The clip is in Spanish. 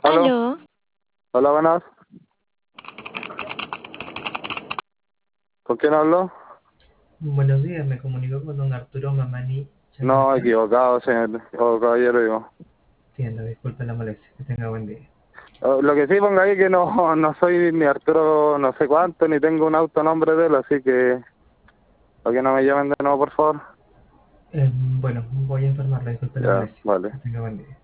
Aló, Aló, hola, buenas. ¿Con quién hablo? Buenos días, me comunico con don Arturo Mamani No, Chaclaca. equivocado, señor, o caballero, digo. Entiendo, disculpe la molestia, que tenga buen día. Lo que sí ponga ahí que no soy ni Arturo no sé cuánto, ni tengo un auto a nombre de él, así que para que no me llamen de nuevo, por favor. Bueno, voy a informarle, disculpe la Ya, molestia, vale. que tenga buen día.